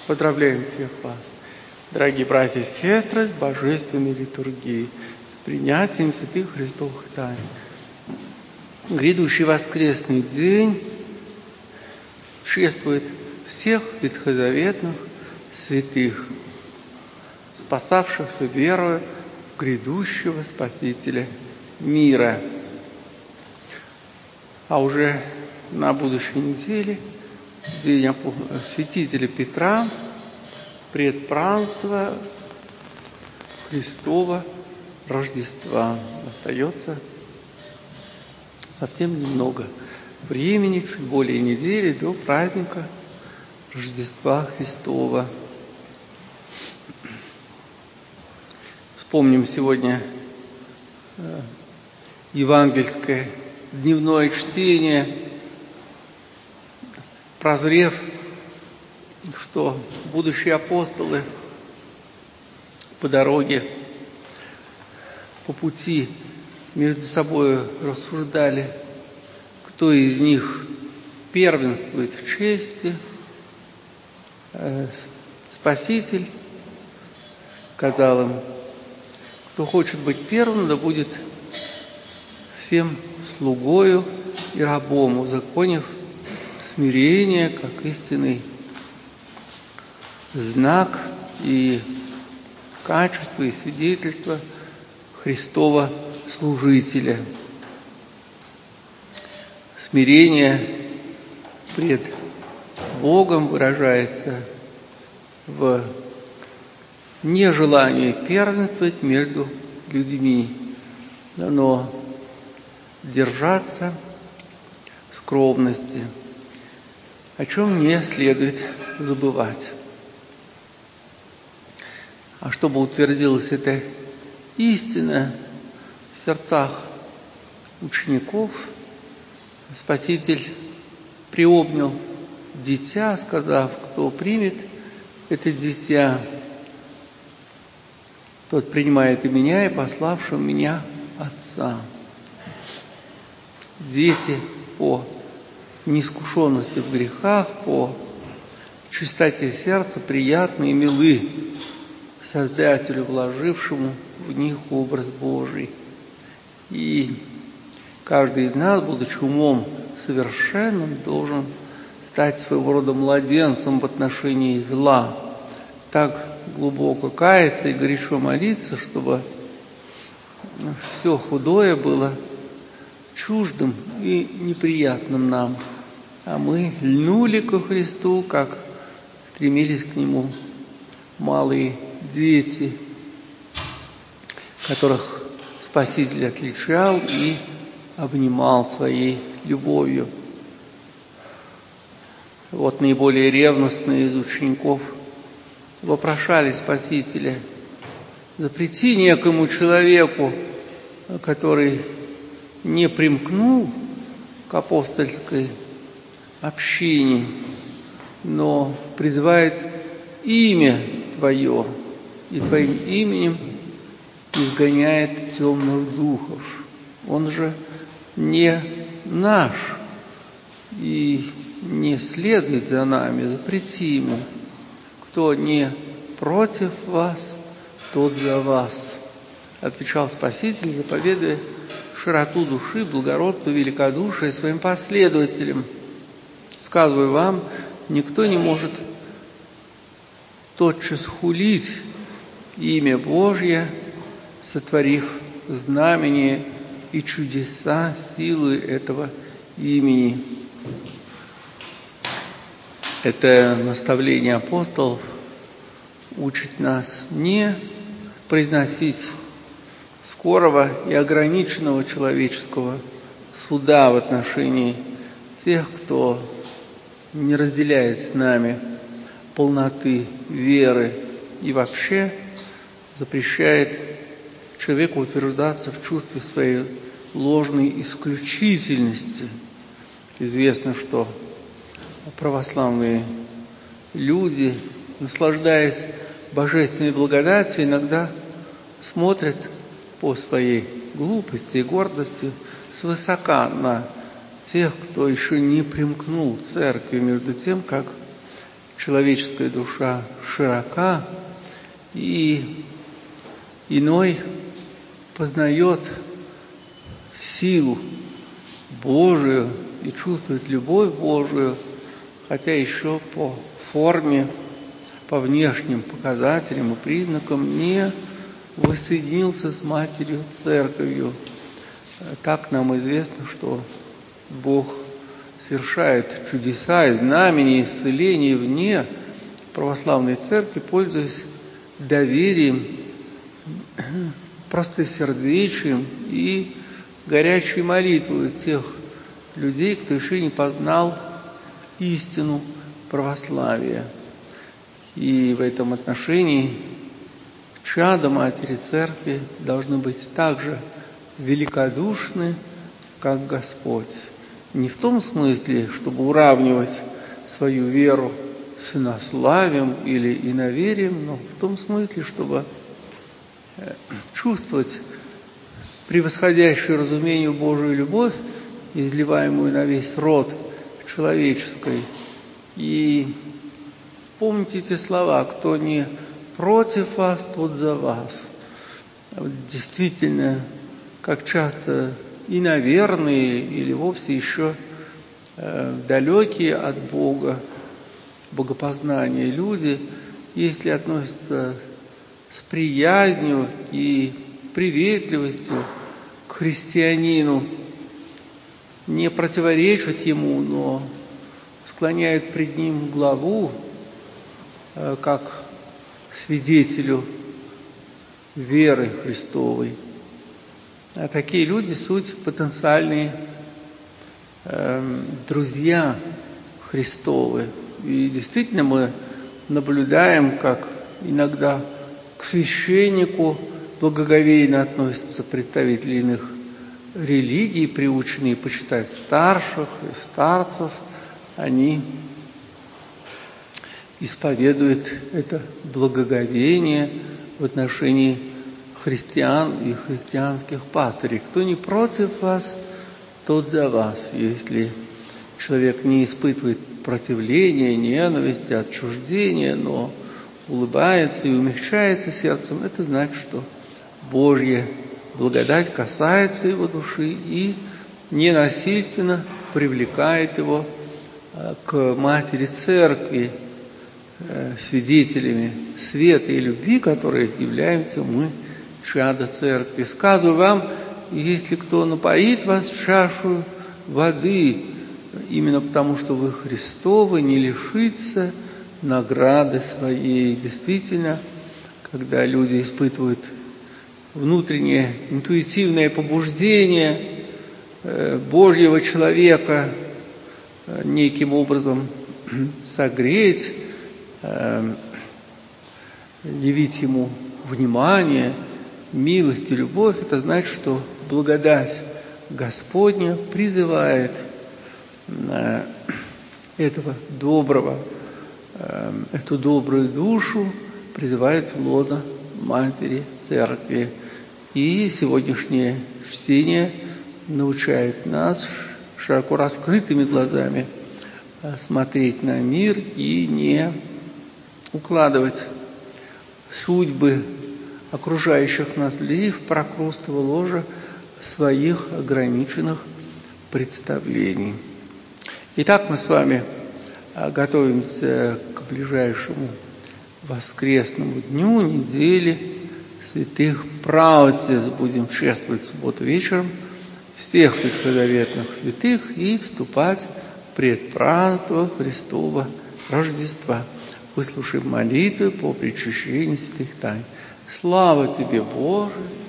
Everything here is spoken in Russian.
Поздравляем всех вас, дорогие братья и сестры, с божественной литургией, с принятием святых Христовых тайн. Грядущий воскресный день чествует всех ветхозаветных святых, спасавшихся верою в грядущего Спасителя мира. А уже на будущей неделе, день святителя Петра, предпразднуя Христова Рождества. Остается совсем немного времени, чуть более недели до праздника Рождества Христова. Вспомним сегодня евангельское дневное чтение, прозрев, что будущие апостолы по дороге, по пути между собой рассуждали, кто из них первенствует в чести. Спаситель сказал им: кто хочет быть первым, да будет всем слугою и рабом, узаконив смирение как истинный знак и качество и свидетельство Христова служителя. Смирение пред Богом выражается в нежелании первенствовать между людьми, но держаться в скромности, о чем не следует забывать. А чтобы утвердилась эта истина в сердцах учеников, Спаситель приобнял дитя, сказав: кто примет это дитя, тот принимает и меня, и пославшего меня Отца. Дети по неискушенности в грехах, по чистоте сердца приятны и милы Создателю, вложившему в них образ Божий. И каждый из нас, будучи умом совершенным, должен стать своего рода младенцем в отношении зла, так глубоко каяться и горячо молиться, чтобы все худое было чуждым и неприятным нам, а мы льнули ко Христу, как стремились к Нему малые дети, которых Спаситель отличал и обнимал своей любовью. Вот наиболее ревностные из учеников вопрошали Спасителя: запрети некому человеку, который не примкнул к апостольской общине, но призывает имя Твое, и Твоим именем изгоняет темных духов. Он же не наш и не следует за нами, запрети ему. Кто не против вас, тот за вас, отвечал Спаситель, заповедуя широту души, благородство, великодушие своим последователям. Сказываю вам, никто не может тотчас хулить имя Божье, сотворив знамения и чудеса силы этого имени. Это наставление апостолов учит нас не произносить скорого и ограниченного человеческого суда в отношении тех, кто не разделяет с нами полноты веры и вообще запрещает человеку утверждаться в чувстве своей ложной исключительности. Известно, что православные люди, наслаждаясь божественной благодатью, иногда смотрят по своей глупости и гордости свысока на тех, кто еще не примкнул к церкви, между тем, как человеческая душа широка, и иной познает силу Божию и чувствует любовь Божию, хотя еще по форме, по внешним показателям и признакам не воссоединился с Матерью Церковью. Так нам известно, что Бог совершает чудеса и знамения, исцеления вне православной церкви, пользуясь доверием, простосердечием и горячей молитвой тех людей, кто еще не познал истину православия. И в этом отношении чада Матери Церкви должны быть так же великодушны, как Господь. Не в том смысле, чтобы уравнивать свою веру с инославием или иноверием, но в том смысле, чтобы чувствовать превосходящую разумению Божию любовь, изливаемую на весь род человеческий. И помните эти слова: кто не против вас, тот за вас. Действительно, как часто иноверные или вовсе еще далекие от Бога, богопознания люди, если относятся с приязнью и приветливостью к христианину, не противоречат ему, но склоняют пред ним главу, как свидетелю веры Христовой. А такие люди суть потенциальные друзья Христовы. И действительно мы наблюдаем, как иногда к священнику благоговейно относятся представители иных религий, приученные почитать старших и старцев. Они исповедуют это благоговение в отношении христиан и христианских пастырей. Кто не против вас, тот за вас. Если человек не испытывает противления, ненависти, отчуждения, но улыбается и умягчается сердцем, это значит, что Божья благодать касается его души и ненасильственно привлекает его к Матери Церкви, свидетелями света и любви, которые являемся мы, чада Церкви. Сказываю вам, если кто напоит вас в чашу воды, именно потому, что вы Христовы, не лишится награды своей. Действительно, когда люди испытывают внутреннее интуитивное побуждение Божьего человека неким образом согреть, явить ему внимание, милость и любовь, это значит, что благодать Господня призывает этого доброго, эту добрую душу, призывает в лоно Матери Церкви. И сегодняшнее чтение научает нас широко раскрытыми глазами смотреть на мир и не укладывать судьбы окружающих нас людей в прокрустово ложе своих ограниченных представлений. Итак, мы с вами готовимся к ближайшему воскресному дню недели святых праотец. Будем чествовать в субботу вечером всех ветхозаветных святых и вступать в предпразднство Христова Рождества. Выслушаем молитвы по причащению святых тайн. Слава Тебе, Боже!